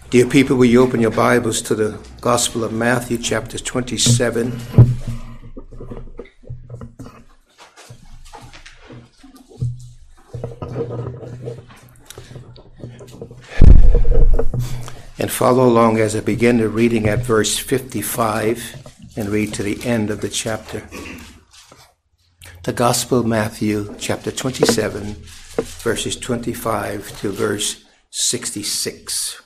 Dear people, will you open your Bibles to the Gospel of Matthew, chapter 27. And follow along as I begin the reading at verse 55 and read to the end of the chapter. The Gospel of Matthew, chapter 27, verses 25 to verse 66.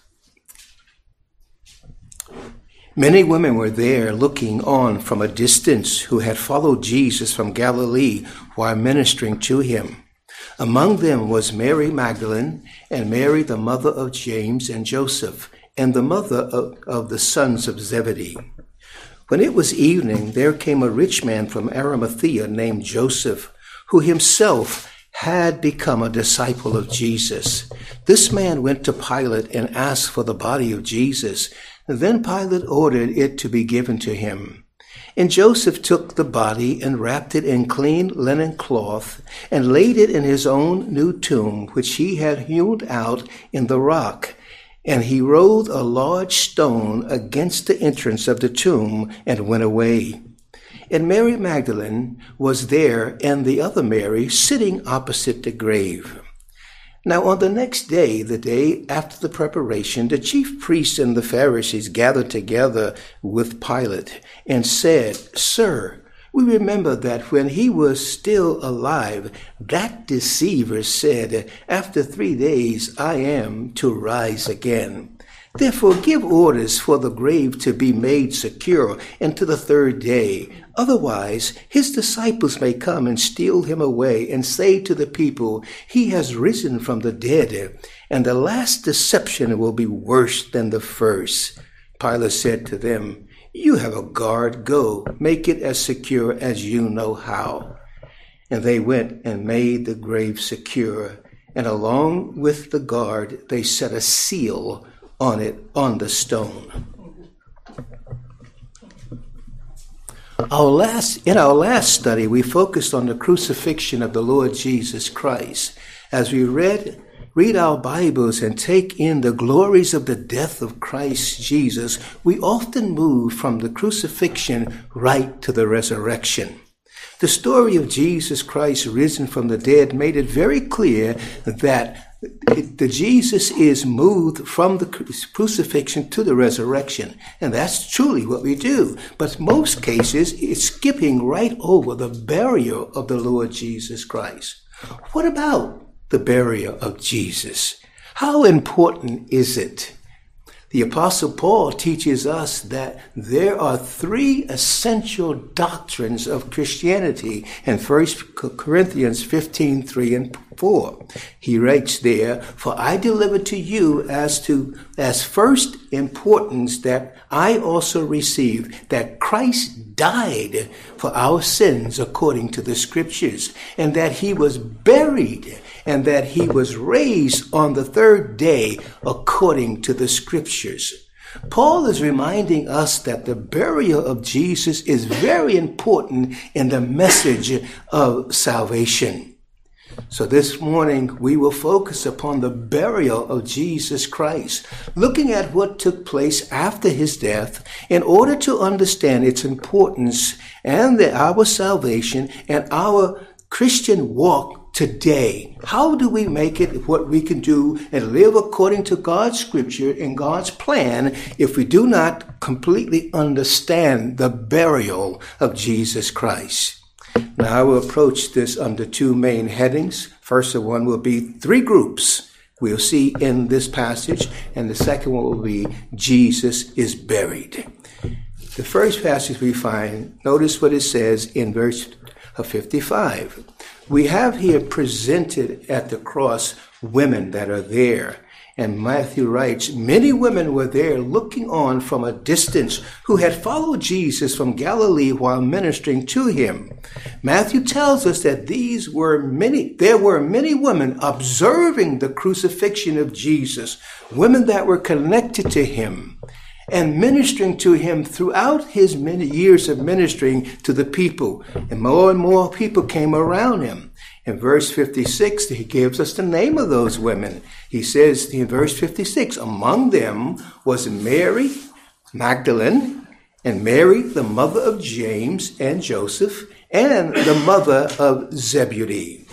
Many women were there looking on from a distance who had followed Jesus from Galilee while ministering to him. Among them was Mary Magdalene and Mary, the mother of James and Joseph, and the mother of the sons of Zebedee. When it was evening, there came a rich man from Arimathea named Joseph, who himself had become a disciple of Jesus. This man went to Pilate and asked for the body of Jesus. Then Pilate ordered it to be given to him. And Joseph took the body and wrapped it in clean linen cloth and laid it in his own new tomb, which he had hewn out in the rock. And he rolled a large stone against the entrance of the tomb and went away. And Mary Magdalene was there, and the other Mary sitting opposite the grave. Now on the next day, the day after the preparation, the chief priests and the Pharisees gathered together with Pilate and said, "Sir, we remember that when he was still alive, that deceiver said, 'After 3 days I am to rise again.' Therefore give orders for the grave to be made secure until the 3rd day. Otherwise, his disciples may come and steal him away and say to the people, 'He has risen from the dead,' and the last deception will be worse than the first." Pilate said to them, "You have a guard. Go, make it as secure as you know how." And they went and made the grave secure, and along with the guard, they set a seal on it, on the stone. In our last study, we focused on the crucifixion of the Lord Jesus Christ. As we read our Bibles and take in the glories of the death of Christ Jesus, we often move from the crucifixion right to the resurrection. The story of Jesus Christ risen from the dead made it very clear that Jesus is moved from the crucifixion to the resurrection. And that's truly what we do. But most cases, it's skipping right over the burial of the Lord Jesus Christ. What about the burial of Jesus? How important is it? The Apostle Paul teaches us that there are 3 essential doctrines of Christianity in 1 Corinthians 15:3 and 4. He writes there, "For I delivered to you as first importance that I also received, that Christ died for our sins according to the Scriptures, and that he was buried, and that he was raised on the 3rd day according to the Scriptures." Paul is reminding us that the burial of Jesus is very important in the message of salvation. So this morning, we will focus upon the burial of Jesus Christ, looking at what took place after his death in order to understand its importance and our salvation and our Christian walk today. How do we make it what we can do and live according to God's scripture and God's plan if we do not completely understand the burial of Jesus Christ? Now I will approach this under 2 main headings. First one will be 3 groups we'll see in this passage, and the second one will be Jesus is buried. The first passage we find, notice what it says in verse 55. We have here presented at the cross women that are there. And Matthew writes, "Many women were there looking on from a distance who had followed Jesus from Galilee while ministering to him." Matthew tells us that there were many women observing the crucifixion of Jesus, women that were connected to him and ministering to him throughout his many years of ministering to the people. And more people came around him. In verse 56, he gives us the name of those women. He says in verse 56, among them was Mary Magdalene, and Mary, the mother of James and Joseph, and the mother of Zebedee.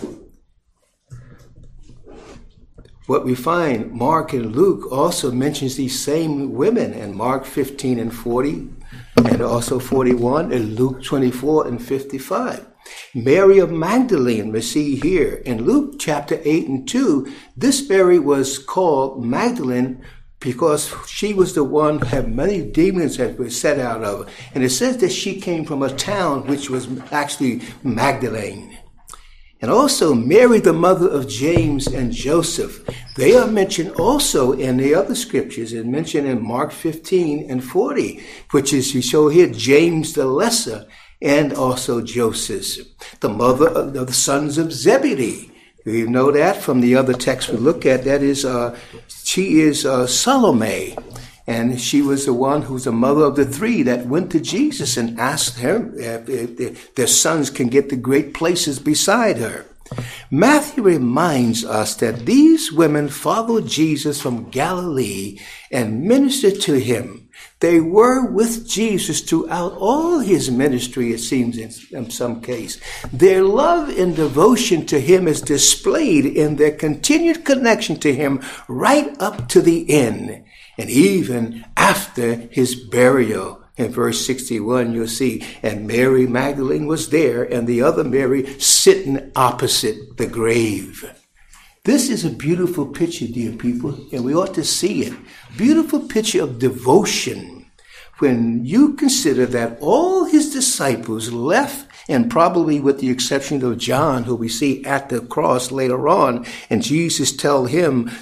What we find, Mark and Luke also mentions these same women in Mark 15 and 40, and also 41, and Luke 24 and 55. Mary of Magdalene, we see here in Luke chapter 8 and 2, this Mary was called Magdalene because she was the one who had many demons that were set out of her. And it says that she came from a town which was actually Magdalene. And also Mary, the mother of James and Joseph. They are mentioned also in the other scriptures, and mentioned in Mark 15 and 40, which is, you show here, James the Lesser, and also Joseph, the mother of the sons of Zebedee. You know that from the other text we look at. That is, she is Salome, and she was the one who was the mother of the three that went to Jesus and asked him if their sons can get the great places beside her. Matthew reminds us that these women followed Jesus from Galilee and ministered to him. They were with Jesus throughout all his ministry, it seems, in some case. Their love and devotion to him is displayed in their continued connection to him right up to the end, and even after his burial. In verse 61, you'll see, and Mary Magdalene was there, and the other Mary sitting opposite the grave. This is a beautiful picture, dear people, and we ought to see it. Beautiful picture of devotion. When you consider that all his disciples left, and probably with the exception of John, who we see at the cross later on, and Jesus tell him,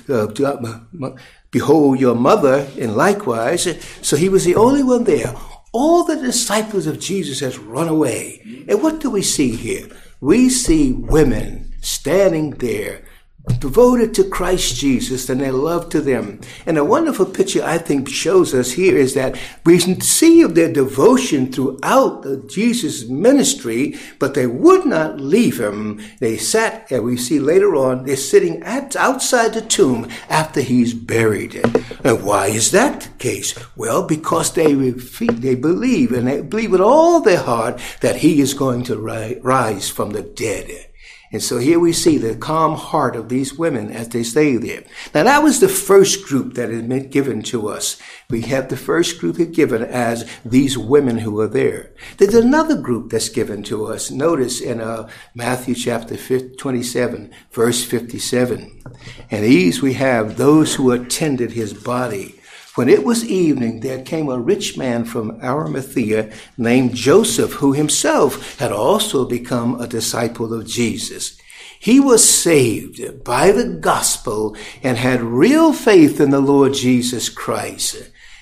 behold your mother, and likewise. So he was the only one there. All the disciples of Jesus has run away. And what do we see here? We see women standing there, devoted to Christ Jesus and their love to them. And a wonderful picture, I think, shows us here is that we see of their devotion throughout Jesus' ministry, but they would not leave him. They sat, and we see later on, they're sitting outside the tomb after he's buried. And why is that the case? Well, because they believe, and they believe with all their heart that he is going to rise from the dead. And so here we see the calm heart of these women as they stay there. Now that was the first group that had been given to us. We have the first group given as these women who are there. There's another group that's given to us. Notice in Matthew chapter 27, verse 57. And these we have those who attended his body. When it was evening, there came a rich man from Arimathea named Joseph, who himself had also become a disciple of Jesus. He was saved by the gospel and had real faith in the Lord Jesus Christ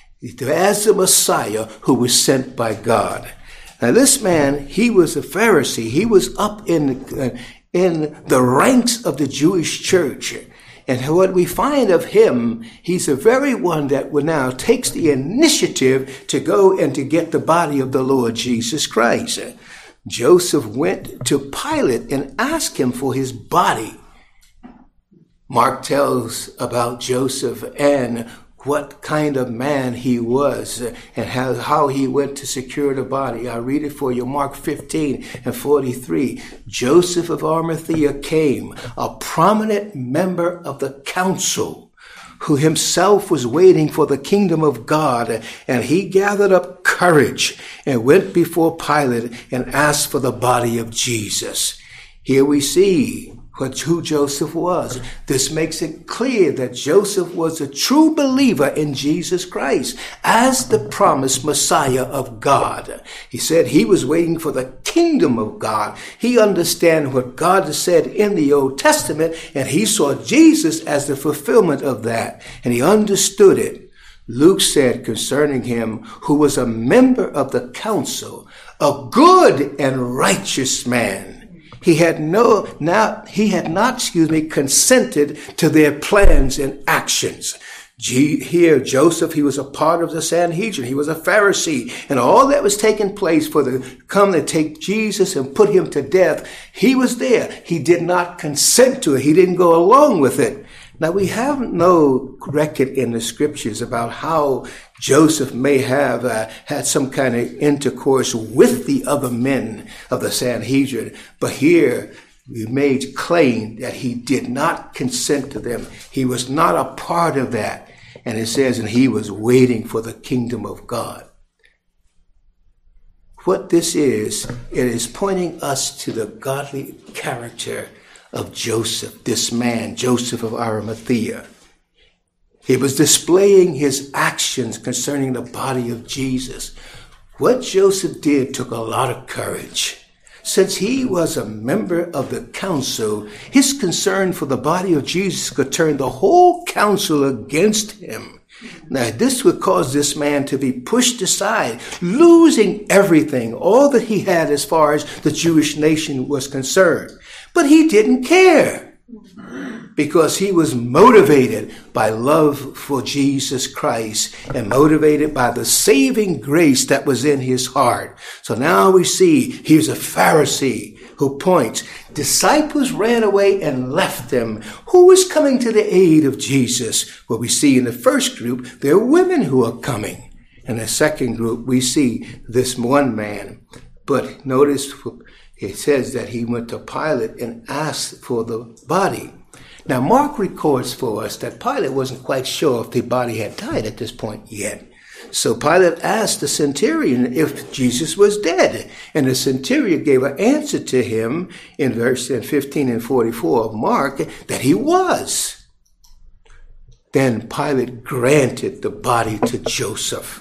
as the Messiah who was sent by God. Now this man, he was a Pharisee. He was up in the ranks of the Jewish church. And what we find of him, he's the very one that now takes the initiative to go and to get the body of the Lord Jesus Christ. Joseph went to Pilate and asked him for his body. Mark tells about Joseph and what kind of man he was and how he went to secure the body. I'll read it for you. Mark 15 and 43. Joseph of Arimathea came, a prominent member of the council, who himself was waiting for the kingdom of God, and he gathered up courage and went before Pilate and asked for the body of Jesus. Here we see who Joseph was. This makes it clear that Joseph was a true believer in Jesus Christ as the promised Messiah of God. He said he was waiting for the kingdom of God. He understood what God has said in the Old Testament, and he saw Jesus as the fulfillment of that, and he understood it. Luke said concerning him, who was a member of the council, a good and righteous man. He had not consented to their plans and actions. Here, Joseph, he was a part of the Sanhedrin. He was a Pharisee. And all that was taking place for the come to take Jesus and put him to death, he was there. He did not consent to it. He didn't go along with it. Now, we have no record in the scriptures about how Joseph may have had some kind of intercourse with the other men of the Sanhedrin. But here, we made claim that he did not consent to them. He was not a part of that. And it says, and he was waiting for the kingdom of God. What this is, it is pointing us to the godly character of Joseph, this man, Joseph of Arimathea. He was displaying his actions concerning the body of Jesus. What Joseph did took a lot of courage. Since he was a member of the council, his concern for the body of Jesus could turn the whole council against him. Now, this would cause this man to be pushed aside, losing everything, all that he had as far as the Jewish nation was concerned. But he didn't care because he was motivated by love for Jesus Christ and motivated by the saving grace that was in his heart. So now we see he's a Pharisee who points. Disciples ran away and left them. Who is coming to the aid of Jesus? Well, we see in the first group, there are women who are coming. In the second group, we see this one man. But notice it says that he went to Pilate and asked for the body. Now, Mark records for us that Pilate wasn't quite sure if the body had died at this point yet. So Pilate asked the centurion if Jesus was dead. And the centurion gave an answer to him in verse 15 and 44 of Mark that he was. Then Pilate granted the body to Joseph.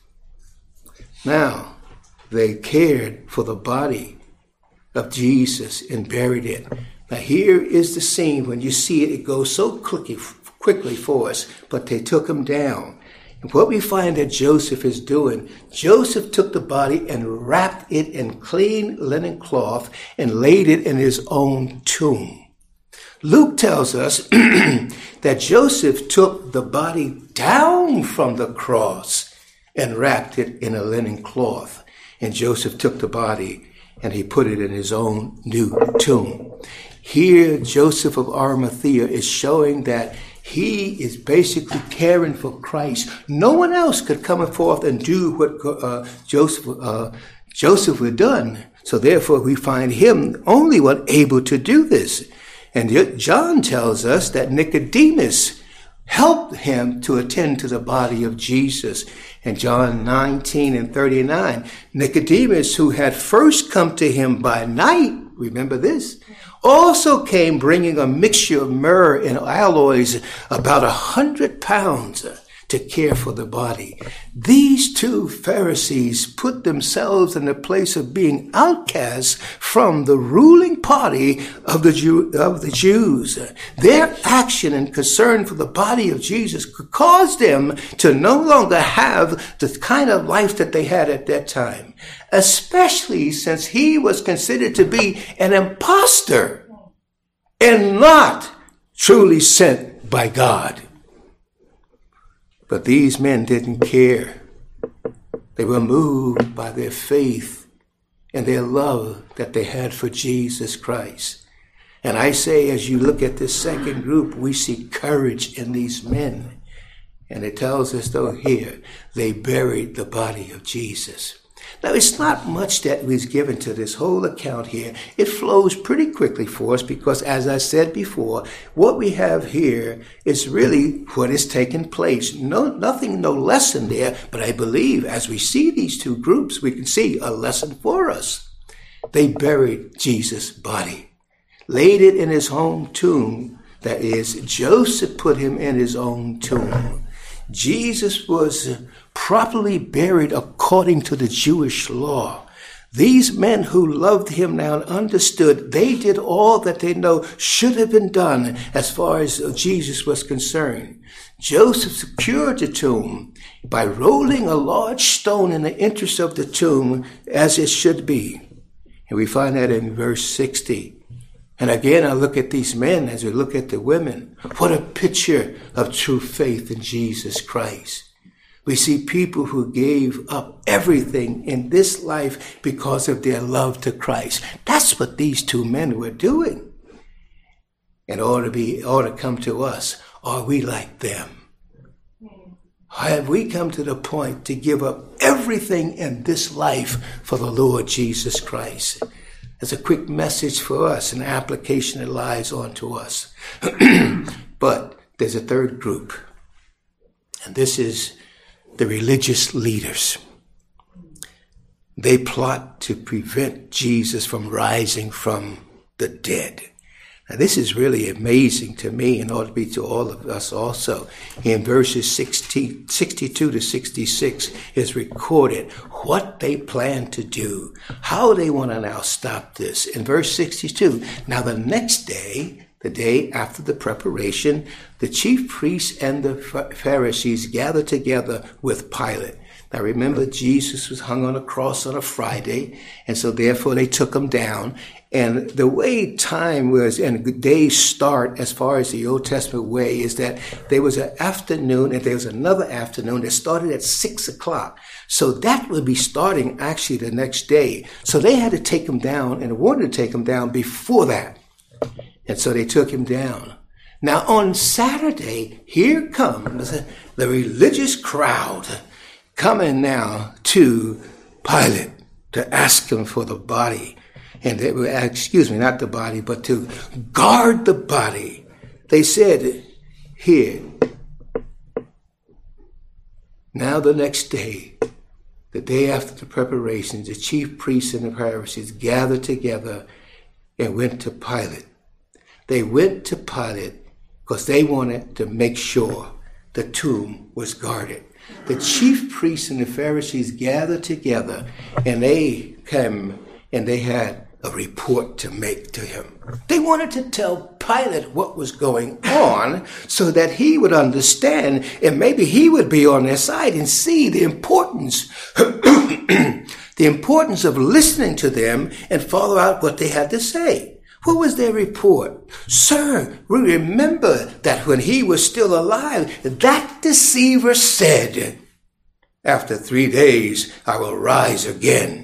Now, they cared for the body of Jesus and buried it. Now here is the scene. When you see it, it goes so quickly for us, but they took him down. And what we find that Joseph is doing, Joseph took the body and wrapped it in clean linen cloth and laid it in his own tomb. Luke tells us that Joseph took the body down from the cross and wrapped it in a linen cloth. And Joseph took the body and he put it in his own new tomb. Here, Joseph of Arimathea is showing that he is basically caring for Christ. No one else could come forth and do what Joseph had done. So therefore, we find him only one able to do this. And John tells us that Nicodemus helped him to attend to the body of Jesus. In John 19 and 39, Nicodemus, who had first come to him by night, remember this, also came bringing a mixture of myrrh and aloes, about 100 pounds, to care for the body. These two Pharisees put themselves in the place of being outcasts from the ruling party of the Jews. Their action and concern for the body of Jesus could cause them to no longer have the kind of life that they had at that time, especially since he was considered to be an imposter and not truly sent by God. But these men didn't care. They were moved by their faith and their love that they had for Jesus Christ. And I say, as you look at this second group, we see courage in these men. And it tells us, though, here, they buried the body of Jesus. Now, it's not much that was given to this whole account here. It flows pretty quickly for us because, as I said before, what we have here is really what is taking place. No lesson there, but I believe as we see these two groups, we can see a lesson for us. They buried Jesus' body, laid it in his own tomb. That is, Joseph put him in his own tomb. Jesus was properly buried according to the Jewish law. These men who loved him now and understood, they did all that they know should have been done as far as Jesus was concerned. Joseph secured the tomb by rolling a large stone in the entrance of the tomb as it should be. And we find that in verse 60. And again, I look at these men as we look at the women. What a picture of true faith in Jesus Christ. We see people who gave up everything in this life because of their love to Christ. That's what these two men were doing. In order to come to us, are we like them? Have we come to the point to give up everything in this life for the Lord Jesus Christ? It's a quick message for us, an application that lies onto us. But there's a third group, and this is the religious leaders. They plot to prevent Jesus from rising from the dead. Now, this is really amazing to me, and ought to be to all of us also. In verses 62 to 66 is recorded what they plan to do, how they want to now stop this. In verse 62, now the next day, the day after the preparation, the chief priests and the Pharisees gathered together with Pilate. Now remember, Jesus was hung on a cross on a Friday, and so therefore they took him down. And the way time was and days start as far as the Old Testament way is that there was an afternoon and there was another afternoon that started at 6 o'clock. So that would be starting actually the next day. So they had to take him down and wanted to take him down before that. And so they took him down. Now on Saturday, here comes the religious crowd coming now to Pilate to ask him for the body. And they were, not the body, but to guard the body. They said, here, now the next day, the day after the preparations, the chief priests and the Pharisees gathered together and went to Pilate. They went to Pilate because they wanted to make sure the tomb was guarded. The chief priests and the Pharisees gathered together, and they came and they had a report to make to him. They wanted to tell Pilate what was going on so that he would understand, and maybe he would be on their side and see the importance, the importance of listening to them and follow out what they had to say. What was their report? Sir, we remember that when he was still alive, that deceiver said, after 3 days, I will rise again.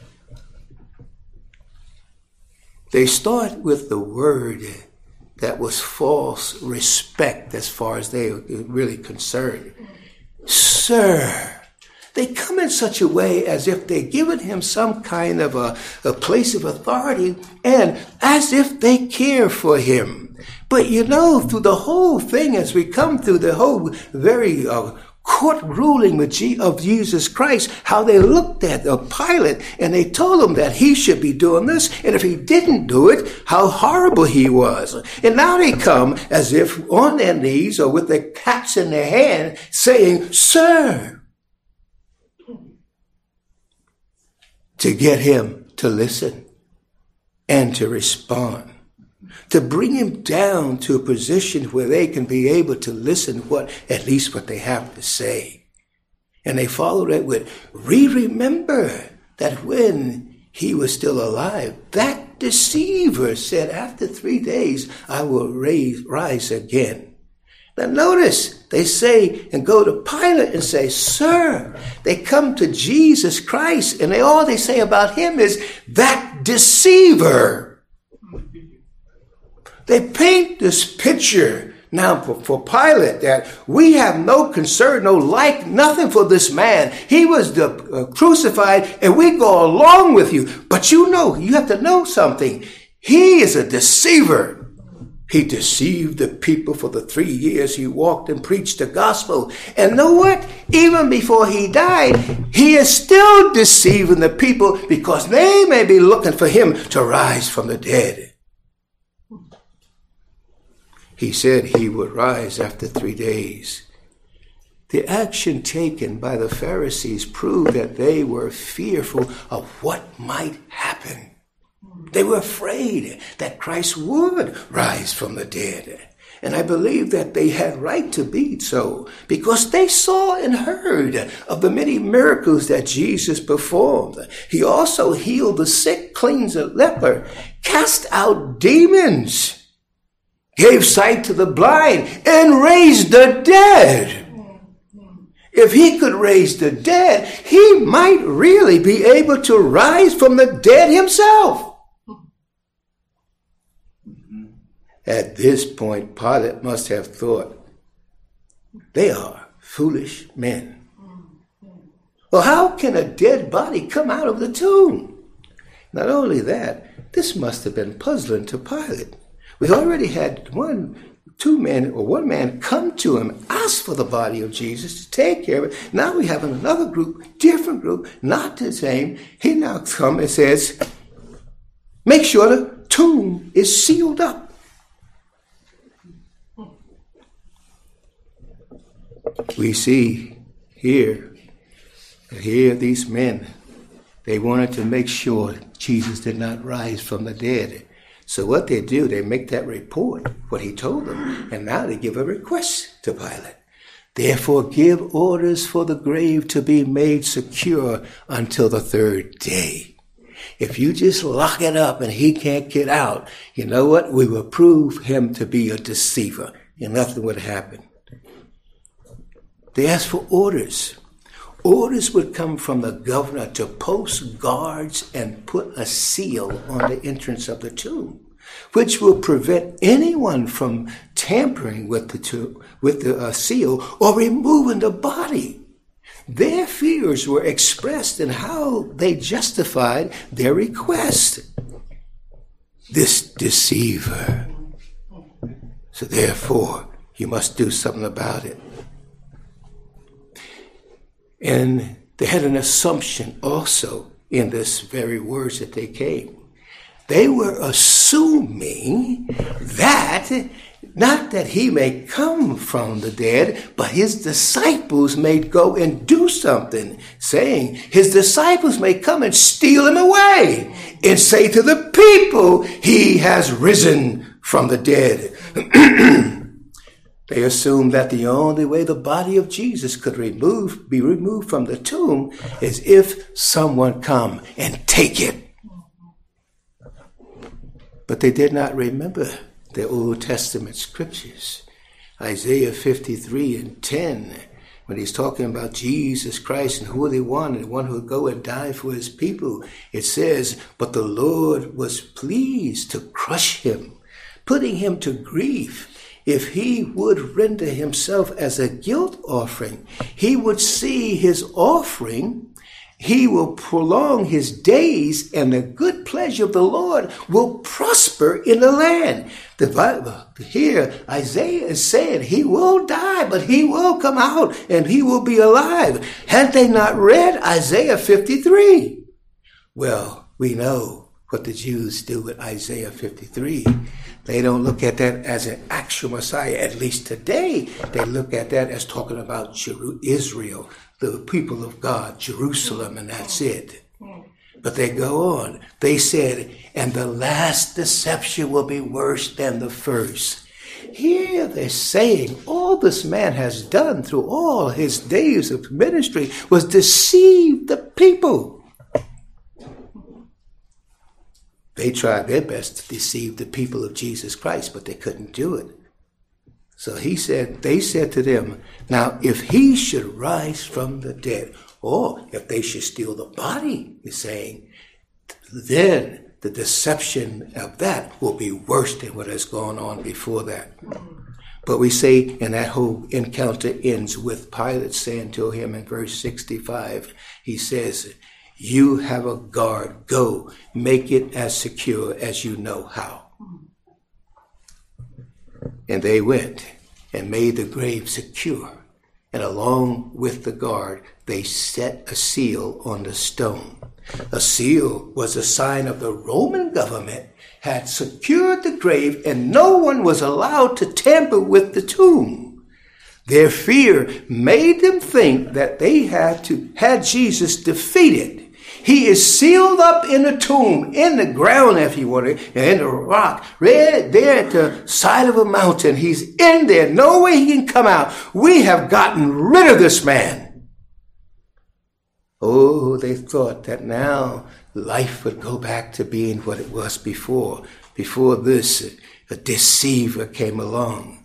They start with the word that was false respect as far as they were really concerned. Sir. They come in such a way as if they're giving him some kind of a place of authority and as if they care for him. But through the whole thing, as we come through the whole very court ruling of Jesus Christ, how they looked at Pilate and they told him that he should be doing this, and if he didn't do it, how horrible he was. And now they come as if on their knees or with their caps in their hand saying, Sir, to get him to listen and to respond, to bring him down to a position where they can be able to listen at least what they have to say. And they follow that with, remember that when he was still alive, that deceiver said, after 3 days, I will rise again. Now notice, they say and go to Pilate and say, Sir. They come to Jesus Christ and all they say about him is, that deceiver. They paint this picture now for Pilate that we have no concern, no like, nothing for this man. He was crucified and we go along with you. But you have to know something. He is a deceiver. He deceived the people for the 3 years he walked and preached the gospel. And know what? Even before he died, he is still deceiving the people because they may be looking for him to rise from the dead. He said he would rise after 3 days. The action taken by the Pharisees proved that they were fearful of what might happen. They were afraid that Christ would rise from the dead. And I believe that they had right to be so because they saw and heard of the many miracles that Jesus performed. He also healed the sick, cleansed the leper, cast out demons, gave sight to the blind, and raised the dead. If he could raise the dead, he might really be able to rise from the dead himself. At this point, Pilate must have thought, they are foolish men. Well, how can a dead body come out of the tomb? Not only that, this must have been puzzling to Pilate. We already had one man come to him, ask for the body of Jesus to take care of it. Now we have another group, different group, not the same. He now comes and says, make sure the tomb is sealed up. We see here these men, they wanted to make sure Jesus did not rise from the dead. So what they do, they make that report, what he told them, and now they give a request to Pilate. Therefore give orders for the grave to be made secure until the third day. If you just lock it up and he can't get out, you know what? We will prove him to be a deceiver, and nothing would happen. They asked for orders. Orders would come from the governor to post guards and put a seal on the entrance of the tomb, which will prevent anyone from tampering with the seal or removing the body. Their fears were expressed in how they justified their request. This deceiver. So therefore, you must do something about it. And they had an assumption also in this very words that they came. They were assuming that, not that he may come from the dead, but his disciples may go and do something, saying his disciples may come and steal him away and say to the people, he has risen from the dead. They assumed that the only way the body of Jesus could be removed from the tomb is if someone come and take it. But they did not remember the Old Testament scriptures. Isaiah 53:10, when he's talking about Jesus Christ and who they wanted, the one who would go and die for his people, it says, but the Lord was pleased to crush him, putting him to grief. If he would render himself as a guilt offering, he would see his offering. He will prolong his days, and the good pleasure of the Lord will prosper in the land. The Bible here, Isaiah is saying he will die, but he will come out and he will be alive. Had they not read Isaiah 53? Well, we know what the Jews do with Isaiah 53. They don't look at that as an actual Messiah. At least today, they look at that as talking about Israel, the people of God, Jerusalem, and that's it. But they go on. They said, and the last deception will be worse than the first. Here they're saying all this man has done through all his days of ministry was deceive the people. They tried their best to deceive the people of Jesus Christ, but they couldn't do it. So they said to them, now if he should rise from the dead, or if they should steal the body, he's saying, then the deception of that will be worse than what has gone on before that. But we say, and that whole encounter ends with Pilate saying to him in verse 65, he says, you have a guard. Go, make it as secure as you know how. And they went and made the grave secure. And along with the guard, they set a seal on the stone. A seal was a sign of the Roman government had secured the grave, and no one was allowed to tamper with the tomb. Their fear made them think that they had Jesus defeated. He is sealed up in a tomb, in the ground, if you want to, in the rock, right there at the side of a mountain. He's in there. No way he can come out. We have gotten rid of this man. Oh, they thought that now life would go back to being what it was before this a deceiver came along.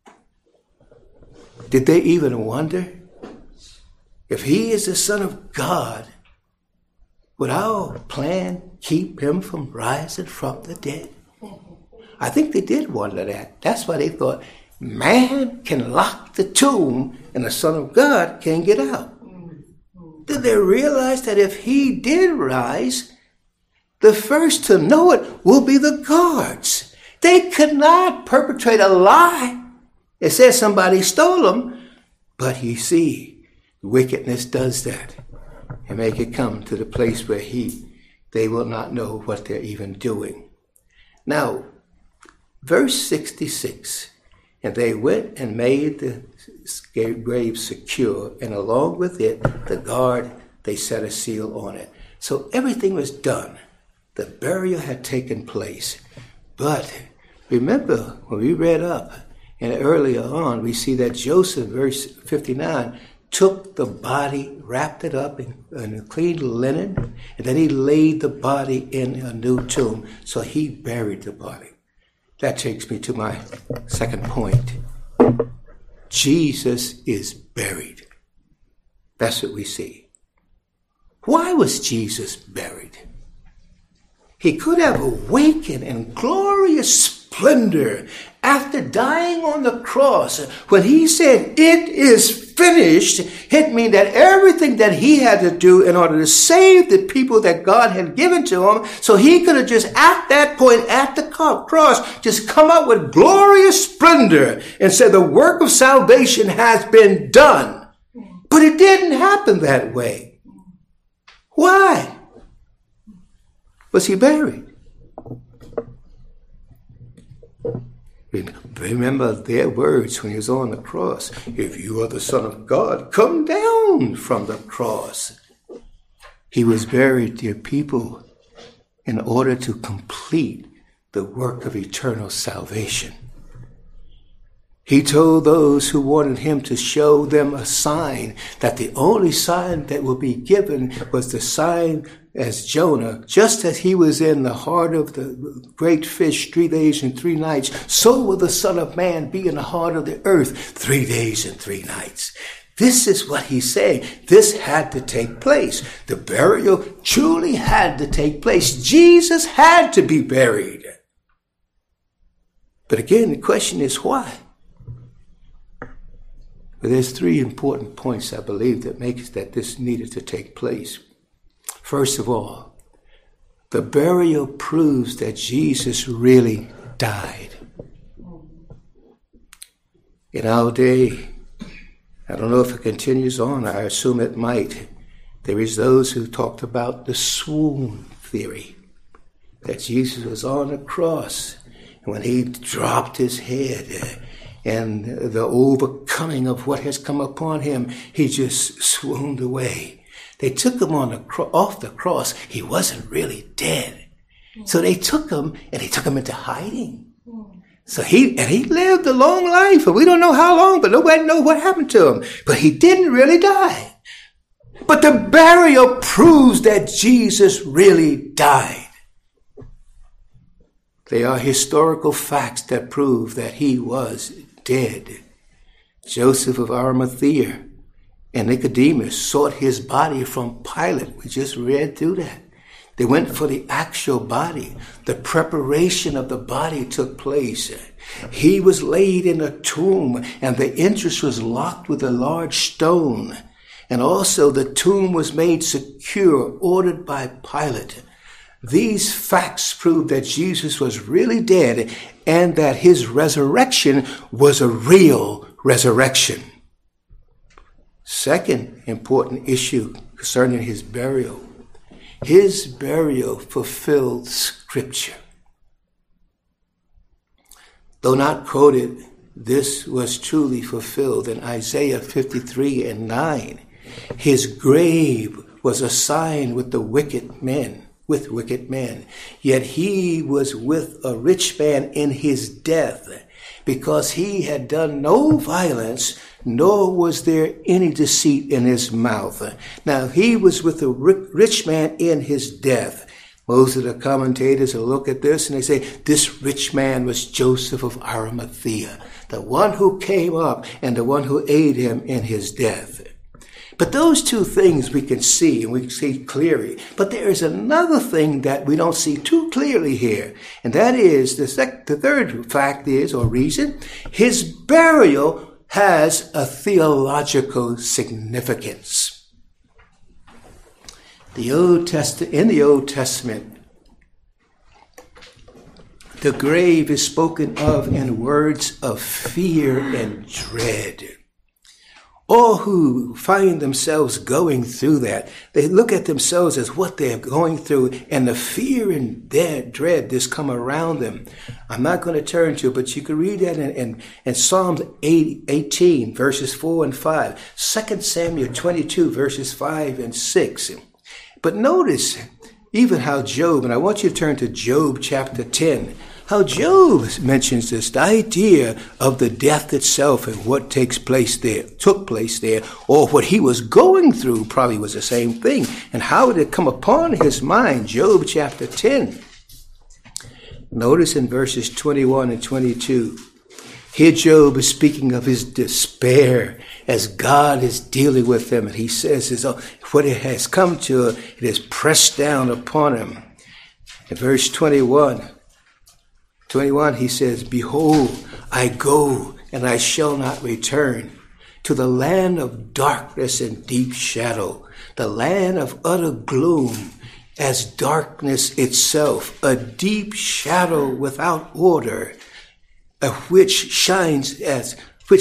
Did they even wonder if he is the Son of God, would our plan keep him from rising from the dead? I think they did wonder that. That's why they thought, man can lock the tomb and the Son of God can't get out. Did they realize that if he did rise, the first to know it will be the guards? They could not perpetrate a lie. It says somebody stole him, but you see, wickedness does that and make it come to the place where they will not know what they're even doing. Now, verse 66, and they went and made the grave secure, and along with it, the guard, they set a seal on it. So everything was done. The burial had taken place. But remember, when we read up, and earlier on, we see that Joseph, verse 59, took the body, wrapped it up in a clean linen, and then he laid the body in a new tomb. So he buried the body. That takes me to my second point. Jesus is buried. That's what we see. Why was Jesus buried? He could have awakened in glorious splendor after dying on the cross. When he said, "It is finished," it means that everything that he had to do in order to save the people that God had given to him, so he could have just at that point at the cross just come up with glorious splendor and said the work of salvation has been done. But it didn't happen that way. Why was he buried? Remember their words when he was on the cross. If you are the Son of God, come down from the cross. He was buried, dear people, in order to complete the work of eternal salvation. He told those who wanted him to show them a sign, that the only sign that would be given was the sign as Jonah, just as he was in the heart of the great fish 3 days and 3 nights, so will the Son of Man be in the heart of the earth 3 days and 3 nights. This is what he's saying. This had to take place. The burial truly had to take place. Jesus had to be buried. But again, the question is why? But there's 3 important points, I believe, that makes that this needed to take place. First of all, the burial proves that Jesus really died. In our day, I don't know if it continues on, I assume it might. There is those who talked about the swoon theory, that Jesus was on the cross, and when he dropped his head, and the overcoming of what has come upon him, he just swooned away. They took him off the cross. He wasn't really dead. So they took him, and they took him into hiding. So he lived a long life, and we don't know how long, but nobody knows what happened to him. But he didn't really die. But the burial proves that Jesus really died. They are historical facts that prove that he was dead. Joseph of Arimathea and Nicodemus sought his body from Pilate. We just read through that. They went for the actual body. The preparation of the body took place. He was laid in a tomb, and the entrance was locked with a large stone. And also the tomb was made secure, ordered by Pilate. These facts prove that Jesus was really dead and that his resurrection was a real resurrection. Second important issue concerning his burial. His burial fulfilled Scripture. Though not quoted, this was truly fulfilled in Isaiah 53 and 9. His grave was assigned with wicked men, yet he was with a rich man in his death, because he had done no violence, nor was there any deceit in his mouth. Now he was with a rich man in his death. Most of the commentators will look at this and they say, this rich man was Joseph of Arimathea, the one who came up and the one who aided him in his death. But those two things we can see, and we can see clearly. But there is another thing that we don't see too clearly here. And that is, the third fact is, or reason, his burial has a theological significance. In the Old Testament, the grave is spoken of in words of fear and dread. All who find themselves going through that, they look at themselves as what they're going through, and the fear and dread that's come around them. I'm not going to turn to it, but you can read that in Psalms 18, verses 4 and 5, 2 Samuel 22, verses 5 and 6. But notice even how Job, and I want you to turn to Job chapter 10, how Job mentions this, the idea of the death itself and what took place there, or what he was going through probably was the same thing, and how it had come upon his mind. Job chapter 10. Notice in verses 21 and 22, here Job is speaking of his despair as God is dealing with him. And he says, what it has come to, it is pressed down upon him. In verse 21, he says, behold, I go and I shall not return to the land of darkness and deep shadow, the land of utter gloom, as darkness itself, a deep shadow without order, which shines as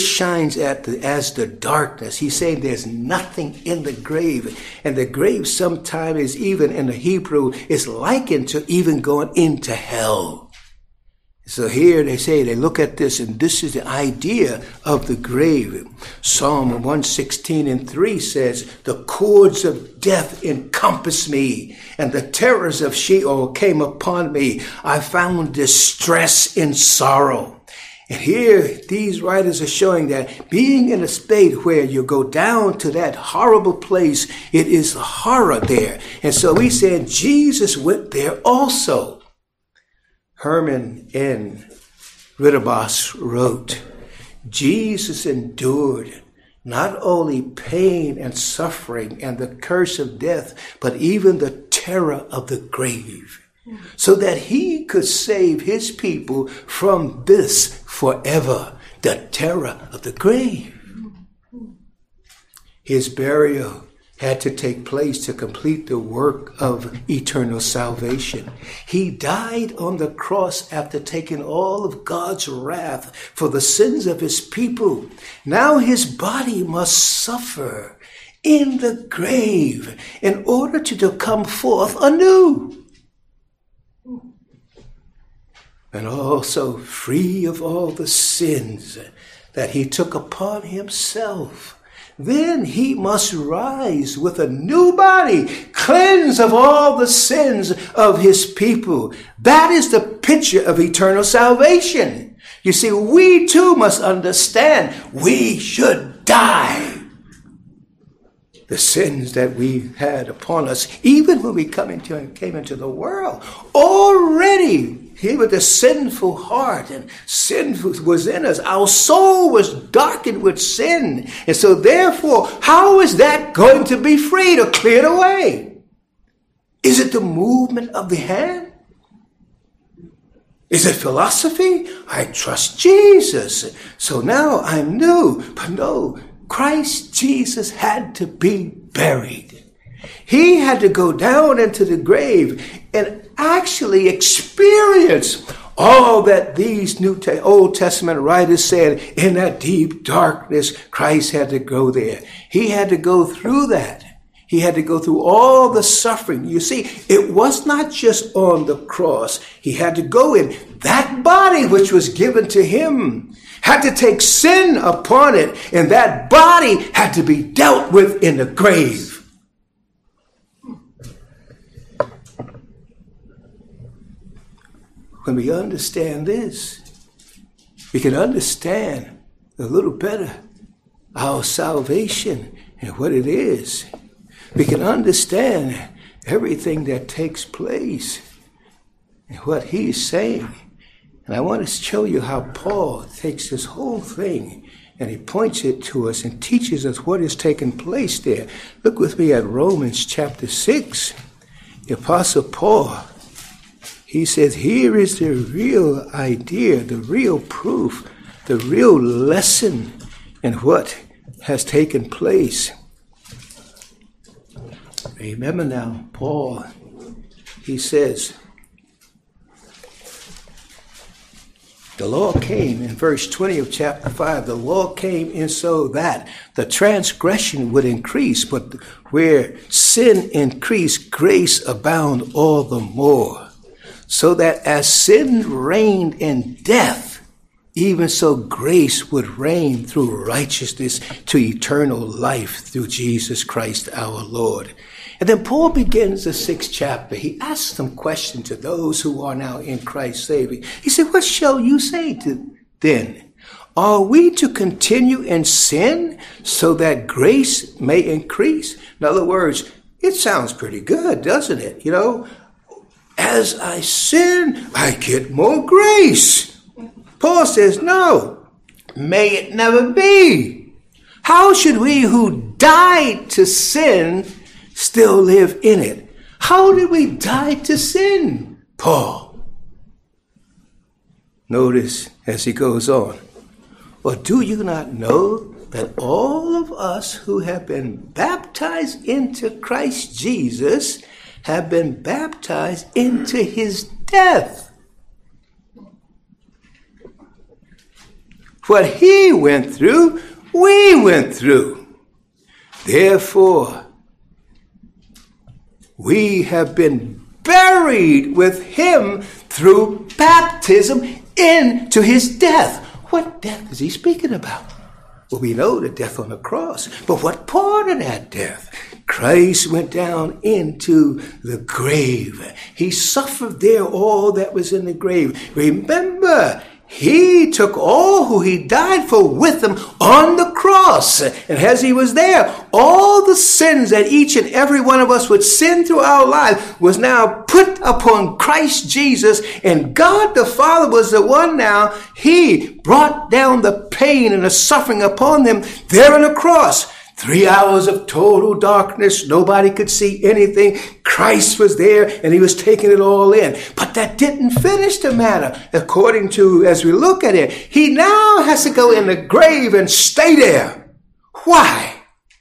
the darkness. He's saying there's nothing in the grave. And the grave sometimes, even in the Hebrew, is likened to even going into hell. So here they look at this, and this is the idea of the grave. Psalm 116 and 3 says, the cords of death encompassed me, and the terrors of Sheol came upon me. I found distress and sorrow. And here, these writers are showing that being in a state where you go down to that horrible place, it is horror there. And so we said Jesus went there also. Herman N. Ridderbos wrote, Jesus endured not only pain and suffering and the curse of death, but even the terror of the grave, so that he could save his people from this forever, the terror of the grave. His burial had to take place to complete the work of eternal salvation. He died on the cross after taking all of God's wrath for the sins of his people. Now his body must suffer in the grave in order to come forth anew. And also free of all the sins that he took upon himself. Then he must rise with a new body, cleansed of all the sins of his people. That is the picture of eternal salvation. You see, we too must understand we should die. The sins that we had upon us, even when we came into the world, already here with a sinful heart, and sin was in us. Our soul was darkened with sin. And so therefore, how is that going to be freed or cleared away? Is it the movement of the hand? Is it philosophy? I trust Jesus. So now I'm new. But no, Christ Jesus had to be buried. He had to go down into the grave and actually experience all that these Old Testament writers said in that deep darkness. Christ had to go there. He had to go through that. He had to go through all the suffering. You see, it was not just on the cross. He had to go in. That body which was given to him had to take sin upon it, and that body had to be dealt with in the grave. when we understand this, we can understand a little better our salvation and what it is. We can understand everything that takes place and what he's saying. And I want to show you how Paul takes this whole thing and he points it to us and teaches us what is taking place there. Look with me at Romans chapter 6. The Apostle Paul, he says, here is the real idea, the real proof, the real lesson in what has taken place. Remember now, Paul, he says, the law came in verse 20 of chapter 5. The law came in so that the transgression would increase, but where sin increased, grace abound all the more. So that as sin reigned in death, even so grace would reign through righteousness to eternal life through Jesus Christ our Lord. And then Paul begins the 6th chapter. He asks some questions to those who are now in Christ saving. He said, what shall you say then? Are we to continue in sin so that grace may increase? In other words, it sounds pretty good, doesn't it? You know, as I sin, I get more grace. Paul says, no, may it never be. How should we who died to sin still live in it? How did we die to sin, Paul? Notice as he goes on, or do you not know that all of us who have been baptized into Christ Jesus have been baptized into his death? What he went through, we went through. Therefore, we have been buried with him through baptism into his death. What death is he speaking about? Well, we know the death on the cross, but what part of that death? Christ went down into the grave. He suffered there all that was in the grave. Remember, he took all who he died for with him on the cross. And as he was there, all the sins that each and every one of us would sin through our life was now put upon Christ Jesus. And God the Father was the one now. He brought down the pain and the suffering upon them there on the cross. 3 hours of total darkness. Nobody could see anything. Christ was there and he was taking it all in. But that didn't finish the matter. According to, as we look at it, he now has to go in the grave and stay there. Why?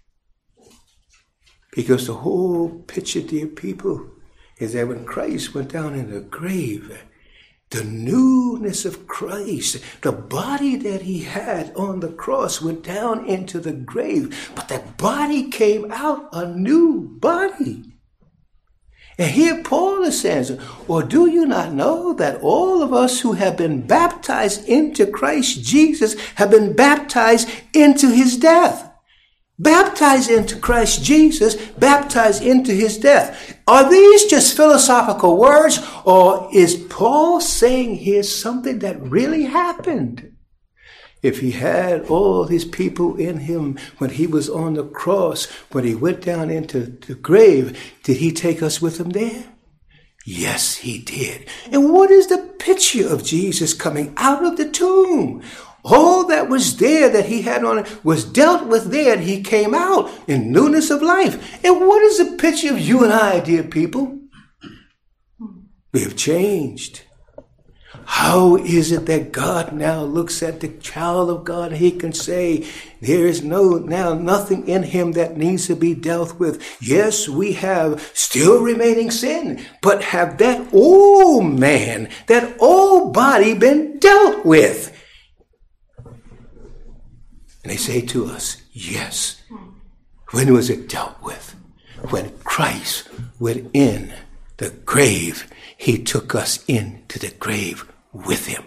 Because the whole picture, dear people, is that when Christ went down in the grave, the newness of Christ, the body that he had on the cross went down into the grave, but that body came out a new body. And here Paul is saying, or do you not know that all of us who have been baptized into Christ Jesus have been baptized into his death? Baptized into Christ Jesus, baptized into his death. Are these just philosophical words, or is Paul saying here's something that really happened? If he had all his people in him when he was on the cross, when he went down into the grave, did he take us with him there? Yes, he did. And what is the picture of Jesus coming out of the tomb? All that was there that he had on it was dealt with there, and he came out in newness of life. And what is the picture of you and I, dear people? We have changed. How is it that God now looks at the child of God and he can say, there is nothing in him that needs to be dealt with? Yes, we have still remaining sin, but have that old man, that old body been dealt with? And they say to us, yes. When was it dealt with? When Christ went in the grave, he took us into the grave with him.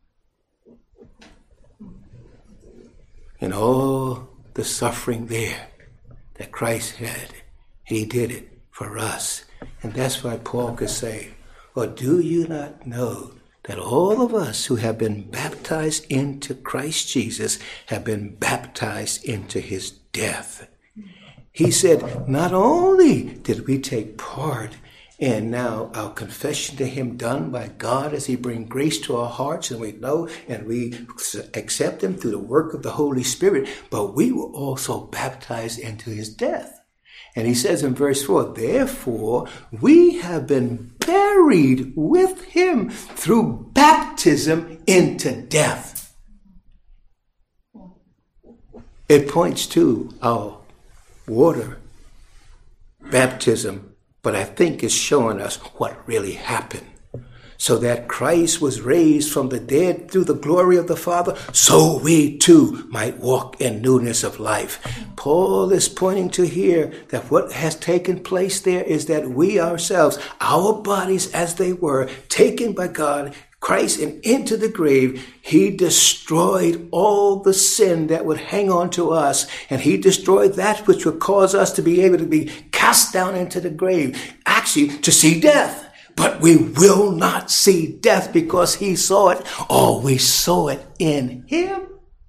And all the suffering there that Christ had, he did it for us. And that's why Paul could say, or do you not know that all of us who have been baptized into Christ Jesus have been baptized into his death. He said, not only did we take part in now our confession to him done by God as he brings grace to our hearts, and we know and we accept him through the work of the Holy Spirit, but we were also baptized into his death. And he says in verse 4, therefore we have been buried with him through baptism into death. It points to our water baptism, but I think it's showing us what really happened. So that Christ was raised from the dead through the glory of the Father, so we too might walk in newness of life. Paul is pointing to here that what has taken place there is that we ourselves, our bodies as they were, taken by God, Christ, and into the grave, he destroyed all the sin that would hang on to us. And he destroyed that which would cause us to be able to be cast down into the grave, actually to see death. But we will not see death because he saw it, or we saw it in him.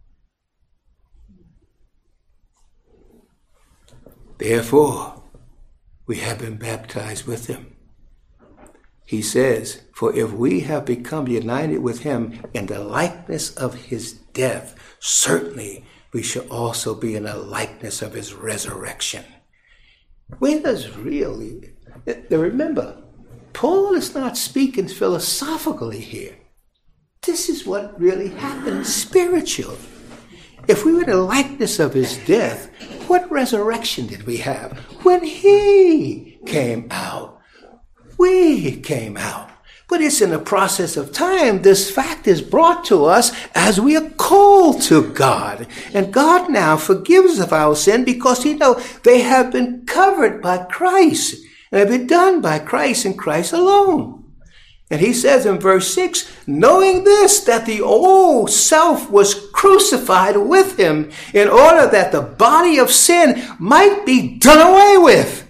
Therefore, we have been baptized with him. He says, for if we have become united with him in the likeness of his death, certainly we shall also be in the likeness of his resurrection. Where does really, remember, Paul is not speaking philosophically here. This is what really happened spiritually. If we were in the likeness of his death, what resurrection did we have? When he came out, we came out. But it's in the process of time, this fact is brought to us as we are called to God. And God now forgives of our sin because he knows they have been covered by Christ. And have been done by Christ and Christ alone. And he says in verse 6, knowing this, that the old self was crucified with him in order that the body of sin might be done away with,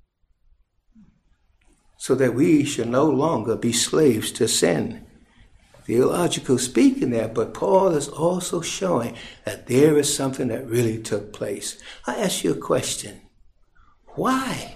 so that we should no longer be slaves to sin. Theological speaking there, but Paul is also showing that there is something that really took place. I ask you a question. Why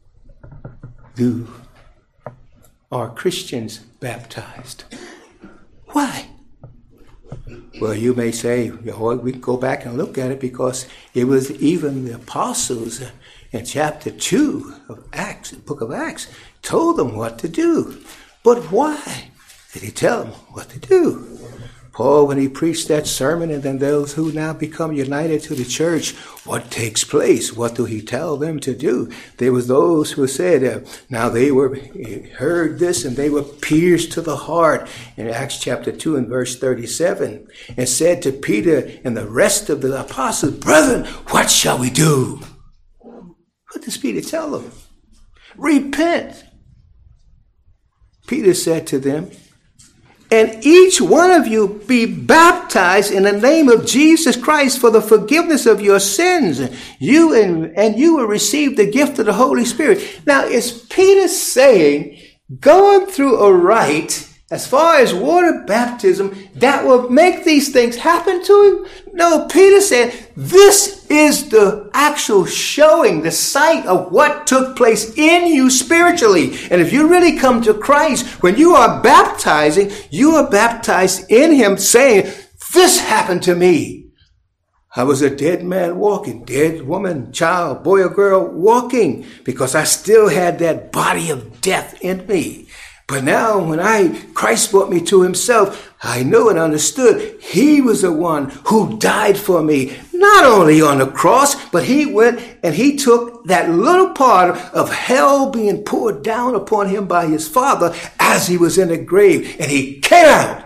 are Christians baptized? Why? Well, you may say, we can go back and look at it because it was even the apostles in chapter 2 of Acts, the book of Acts, told them what to do. But why did he tell them what to do? Paul, when he preached that sermon, and then those who now become united to the church, what takes place? What do he tell them to do? There was those who said, now they heard this and they were pierced to the heart in Acts chapter 2 and verse 37, and said to Peter and the rest of the apostles, brethren, what shall we do? What does Peter tell them? Repent. Peter said to them, and each one of you be baptized in the name of Jesus Christ for the forgiveness of your sins. You will receive the gift of the Holy Spirit. Now, is Peter saying, going through a rite, as far as water baptism, that will make these things happen to him? No, Peter said, this is the actual showing, the sight of what took place in you spiritually. And if you really come to Christ, when you are baptizing, you are baptized in him saying, this happened to me. I was a dead man walking, dead woman, child, boy or girl walking, because I still had that body of death in me. But now when Christ brought me to himself, I knew and understood he was the one who died for me, not only on the cross, but he went and he took that little part of hell being poured down upon him by his Father as he was in the grave, and he came out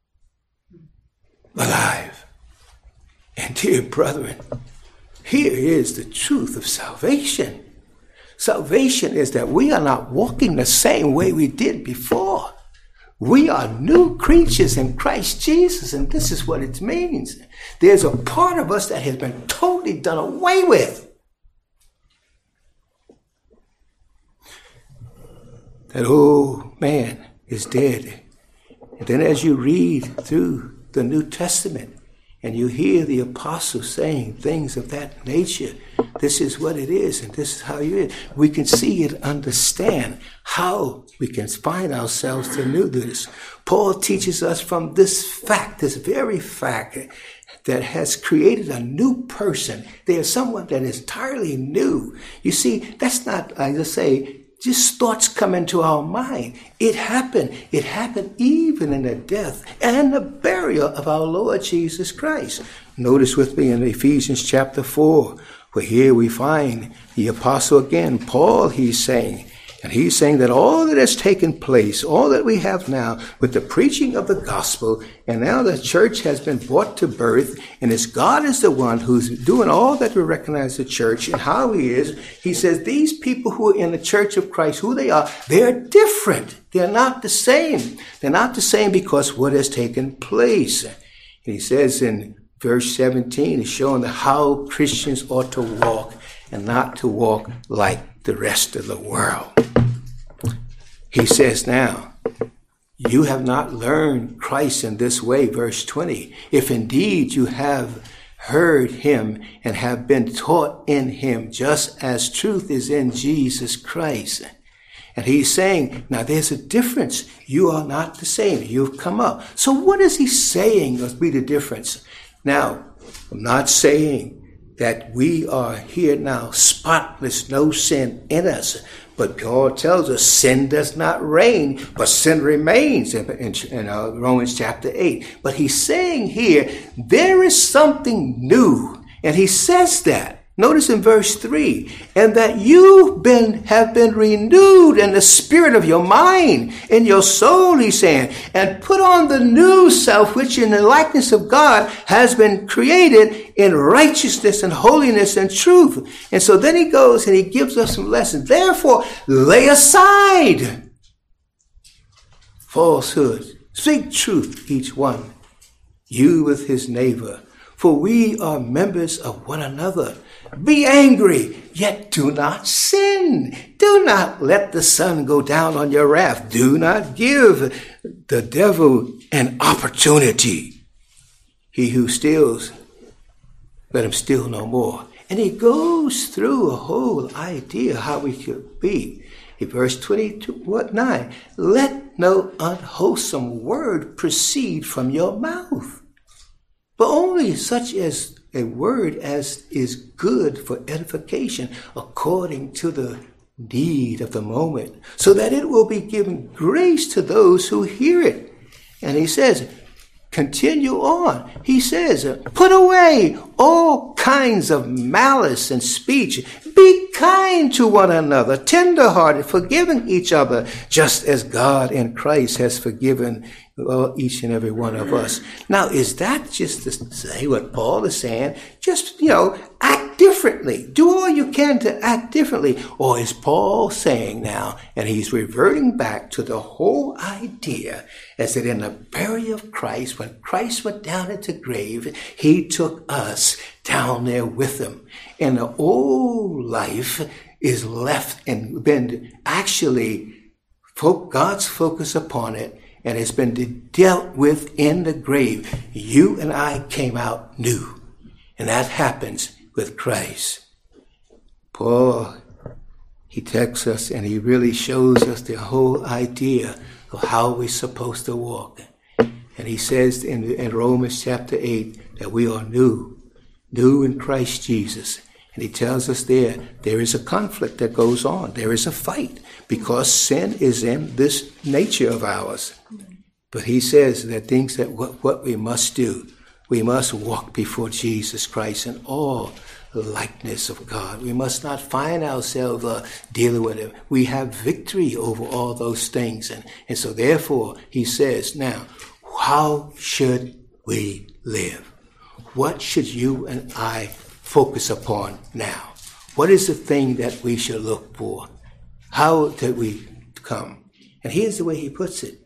alive. And dear brethren, here is the truth of salvation. Salvation is that we are not walking the same way we did before. We are new creatures in Christ Jesus, and this is what it means. There's a part of us that has been totally done away with. That old man is dead, And then as you read through the New Testament and you hear the apostles saying things of that nature, this is what it is and this is how you is. We can see and understand how we can find ourselves to do this. Paul teaches us from this fact, this very fact, that has created a new person. There's someone that is entirely new. You see, that's not, I just say, just thoughts come into our mind. It happened. It happened even in the death and the burial of our Lord Jesus Christ. Notice with me in Ephesians chapter 4, where here we find the apostle again, Paul, he's saying that all that has taken place, all that we have now with the preaching of the gospel, and now the church has been brought to birth, and as God is the one who's doing all that we recognize the church and how he is, he says these people who are in the church of Christ, who they are, they're different. They're not the same. They're not the same because what has taken place. And he says in verse 17, he's showing how Christians ought to walk and not to walk like the rest of the world. He says now, you have not learned Christ in this way, verse 20. If indeed you have heard him and have been taught in him, just as truth is in Jesus Christ. And he's saying, now there's a difference. You are not the same. You've come up. So what is he saying must be the difference? Now, I'm not saying that we are here now spotless, no sin in us. But Paul tells us sin does not reign, but sin remains in Romans chapter 8. But he's saying here, there is something new. And he says that. Notice in verse 3, and that you have been renewed in the spirit of your mind, in your soul, he's saying, and put on the new self, which in the likeness of God has been created in righteousness and holiness and truth. And so then he goes and he gives us some lessons. Therefore, lay aside falsehood. Speak truth, each one, you with his neighbor. For we are members of one another. Be angry, yet do not sin. Do not let the sun go down on your wrath. Do not give the devil an opportunity. He who steals, let him steal no more. And he goes through a whole idea how we should be. In verse 9, let no unwholesome word proceed from your mouth, but only such as a word as is good for edification according to the need of the moment, so that it will be given grace to those who hear it. And he says, continue on. He says, put away all kinds of malice and speech. Be kind to one another, tenderhearted, forgiving each other, just as God in Christ has forgiven each and every one of us. Now, is that just to say what Paul is saying? Just, act differently. Do all you can to act differently. Or is Paul saying now, and he's reverting back to the whole idea, as that in the burial of Christ, when Christ went down into the grave, he took us down there with him. And the old life is left and been actually God's focus upon it, and it's been dealt with in the grave. You and I came out new. And that happens with Christ. Paul, he texts us and he really shows us the whole idea of how we're supposed to walk. And he says in Romans chapter 8 that we are new in Christ Jesus. And he tells us there is a conflict that goes on. There is a fight because sin is in this nature of ours. But he says that things that what we must do, we must walk before Jesus Christ in all likeness of God. We must not find ourselves dealing with it. We have victory over all those things. And so therefore, he says, now, how should we live? What should you and I focus upon now? What is the thing that we should look for? How did we come? And here's the way he puts it.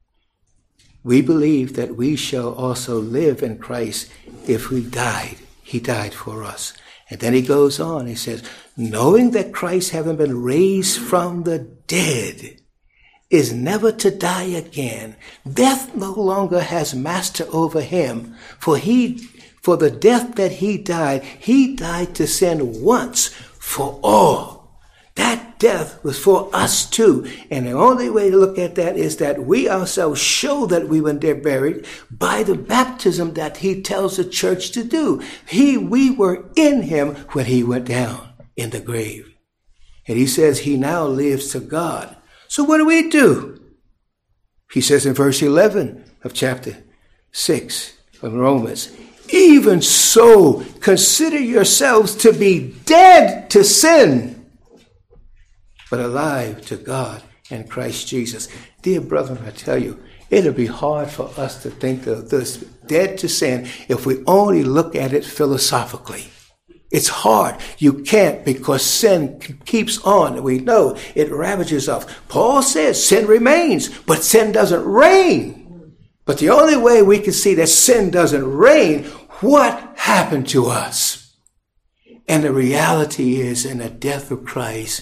We believe that we shall also live in Christ if we died. He died for us. And then he goes on, he says, knowing that Christ, having been raised from the dead, is never to die again. Death no longer has master over him, for the death that he died to sin once for all. That death was for us too. And the only way to look at that is that we ourselves show that we were there buried by the baptism that he tells the church to do. We were in him when he went down in the grave. And he says he now lives to God. So what do? He says in verse 11 of chapter 6 of Romans, even so, consider yourselves to be dead to sin, but alive to God and Christ Jesus. Dear brethren, I tell you, it'll be hard for us to think of this dead to sin if we only look at it philosophically. It's hard. You can't, because sin keeps on. We know it ravages us. Paul says sin remains, but sin doesn't reign. But the only way we can see that sin doesn't reign, what happened to us? And the reality is, in the death of Christ,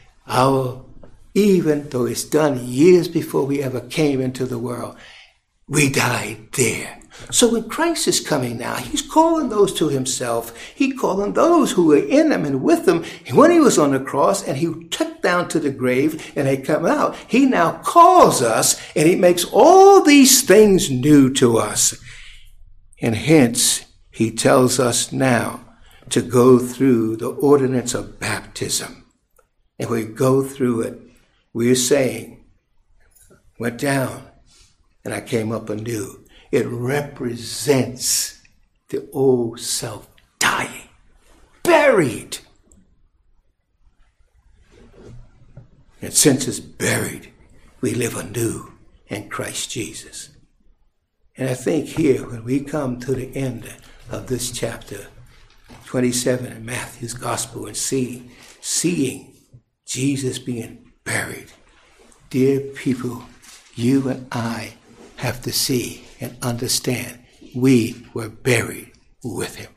even though it's done years before we ever came into the world, we died there. So when Christ is coming now, he's calling those to himself. He's calling those who were in him and with him. And when he was on the cross and he took down to the grave and they come out, he now calls us and he makes all these things new to us. And hence, he tells us now to go through the ordinance of baptism. And we go through it. We're saying, went down and I came up anew. It represents the old self dying, buried. And since it's buried, we live anew in Christ Jesus. And I think here, when we come to the end of this chapter 27 in Matthew's Gospel and seeing Jesus being buried, dear people, you and I have to see and understand we were buried with him.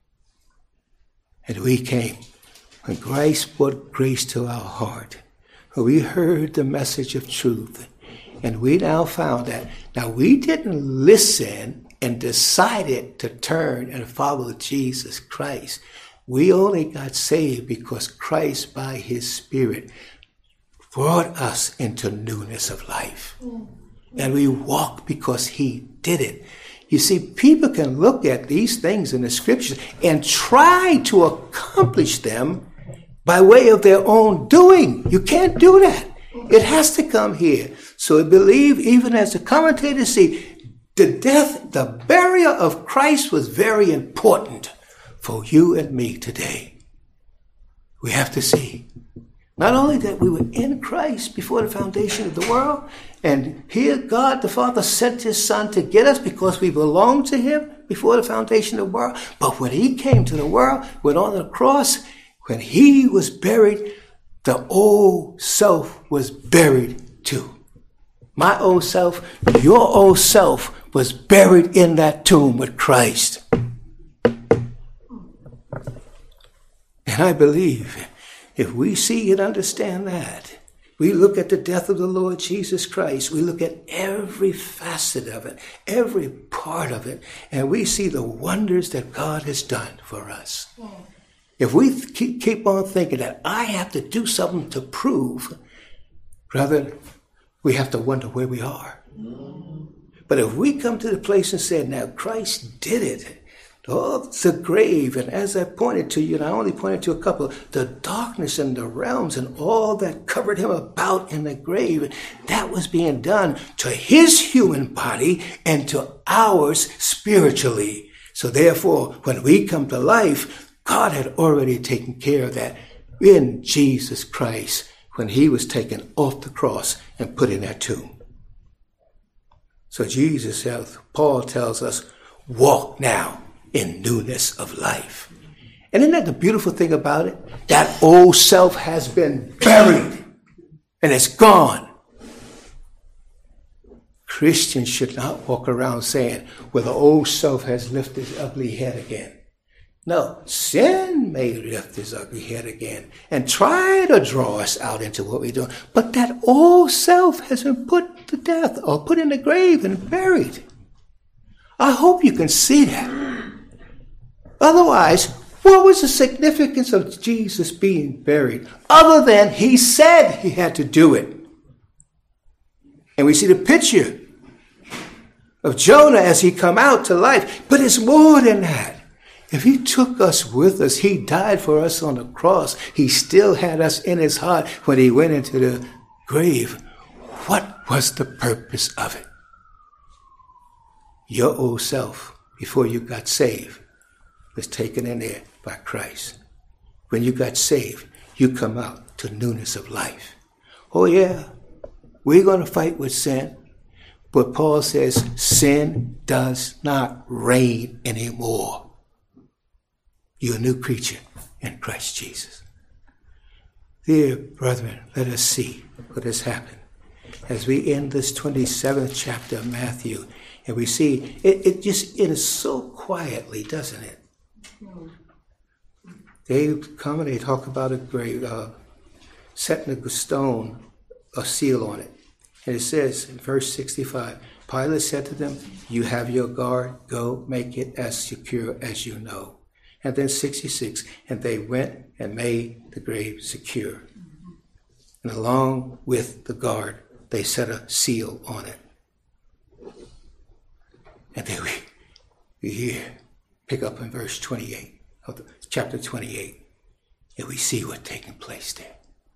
And we came when Christ brought grace to our heart, when we heard the message of truth, and we now found that now we didn't listen and decided to turn and follow Jesus Christ. We only got saved because Christ, by his Spirit, brought us into newness of life. And we walk because he did it. You see, people can look at these things in the scriptures and try to accomplish them by way of their own doing. You can't do that. It has to come here. So I believe, even as the commentators see, the burial of Christ was very important for you and me today. We have to see not only that we were in Christ before the foundation of the world, and here God the Father sent his Son to get us because we belonged to him before the foundation of the world, but when he came to the world, went on the cross, when he was buried, the old self was buried too. My old self, your old self was buried in that tomb with Christ. And I believe if we see and understand that, we look at the death of the Lord Jesus Christ, we look at every facet of it, every part of it, and we see the wonders that God has done for us. If we keep on thinking that I have to do something to prove, rather, we have to wonder where we are. But if we come to the place and say, now Christ did it, oh, the grave, and as I pointed to you, and I only pointed to a couple, the darkness and the realms and all that covered him about in the grave, that was being done to his human body and to ours spiritually. So therefore, when we come to life, God had already taken care of that in Jesus Christ when he was taken off the cross and put in that tomb. So Paul tells us, walk now in newness of life. And isn't that the beautiful thing about it? That old self has been buried and it's gone. Christians should not walk around saying, well, the old self has lifted his ugly head again. No, sin may lift his ugly head again and try to draw us out into what we're doing. But that old self has been put to death or put in the grave and buried. I hope you can see that. Otherwise, what was the significance of Jesus being buried? Other than he said he had to do it. And we see the picture of Jonah as he come out to life. But it's more than that. If he took us with us, he died for us on the cross. He still had us in his heart when he went into the grave. What was the purpose of it? Your old self, before you got saved, was taken in there by Christ. When you got saved, you come out to newness of life. Oh yeah, we're going to fight with sin. But Paul says sin does not reign anymore. You're a new creature in Christ Jesus. Dear brethren, let us see what has happened as we end this 27th chapter of Matthew. And we see it is so quietly, doesn't it? They come and they talk about a grave, setting a stone, a seal on it. And it says in verse 65, Pilate said to them, you have your guard, go make it as secure as you know. And then 66, and they went and made the grave secure. And along with the guard, they set a seal on it. And then we hear, pick up in verse 28 of chapter 28, and we see what's taking place there.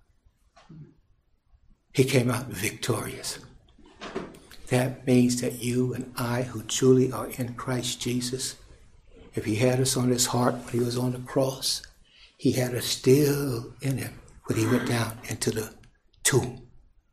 He came out victorious. That means that you and I, who truly are in Christ Jesus, if he had us on his heart when he was on the cross, he had us still in him when he went down into the tomb.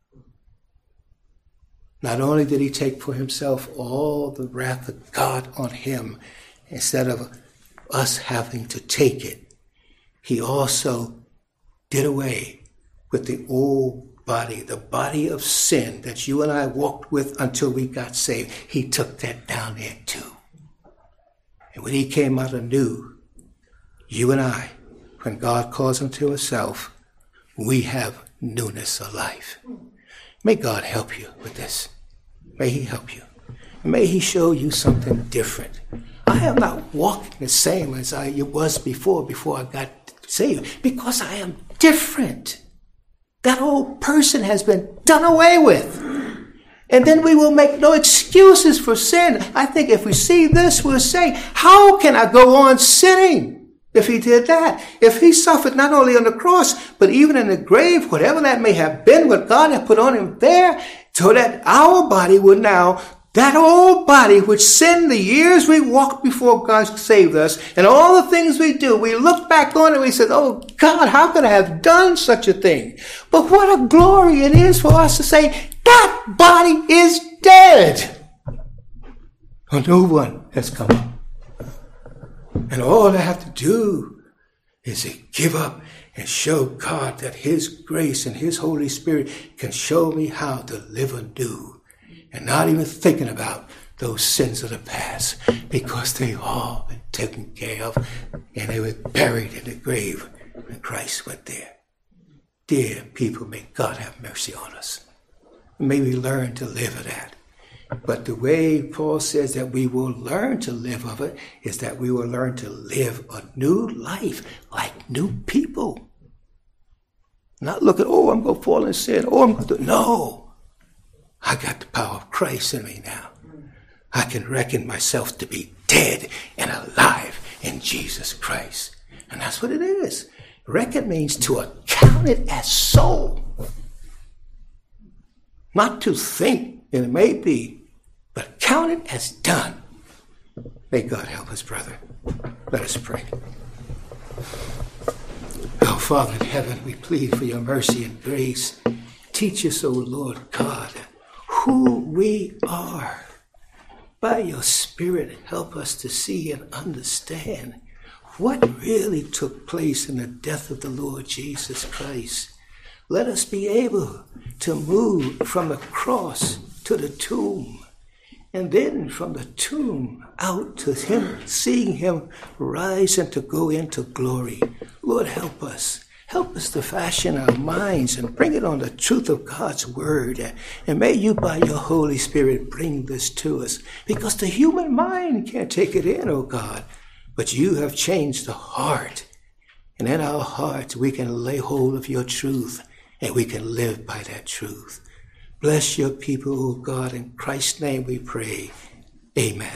Not only did he take for himself all the wrath of God on him, instead of us having to take it, he also did away with the old body, the body of sin that you and I walked with until we got saved. He took that down there too. And when he came out anew, you and I, when God calls him to himself, we have newness of life. May God help you with this. May he help you. May he show you something different. I am not walking the same as I was before I got saved, because I am different. That old person has been done away with. And then we will make no excuses for sin. I think if we see this, we'll say, how can I go on sinning if he did that? If he suffered not only on the cross, but even in the grave, whatever that may have been, what God had put on him there, so that our body would now, that old body which sinned the years we walked before God saved us, and all the things we do, we look back on it and we said, oh God, how could I have done such a thing? But what a glory it is for us to say, that body is dead. A new one has come up. And all I have to do is to give up and show God that his grace and his Holy Spirit can show me how to live anew. And not even thinking about those sins of the past, because they've all been taken care of and they were buried in the grave when Christ went there. Dear people, may God have mercy on us. May we learn to live of that. But the way Paul says that we will learn to live of it is that we will learn to live a new life like new people. Not looking, oh, I'm going to fall in sin. Oh, I'm going to do. No. I got the power of Christ in me now. I can reckon myself to be dead and alive in Jesus Christ. And that's what it is. Reckon means to account it as so. Not to think, and it may be, but count it as done. May God help us, brother. Let us pray. Oh, Father in heaven, we plead for your mercy and grace. Teach us, O Lord God, who we are. By your Spirit, help us to see and understand what really took place in the death of the Lord Jesus Christ. Let us be able to move from the cross to the tomb And then from the tomb out to him, seeing him rise and to go into glory. Lord, help us. Help us to fashion our minds and bring it on the truth of God's word. And may you, by your Holy Spirit, bring this to us. Because the human mind can't take it in, oh God. But you have changed the heart. And in our hearts, we can lay hold of your truth. And we can live by that truth. Bless your people, oh God. In Christ's name we pray. Amen.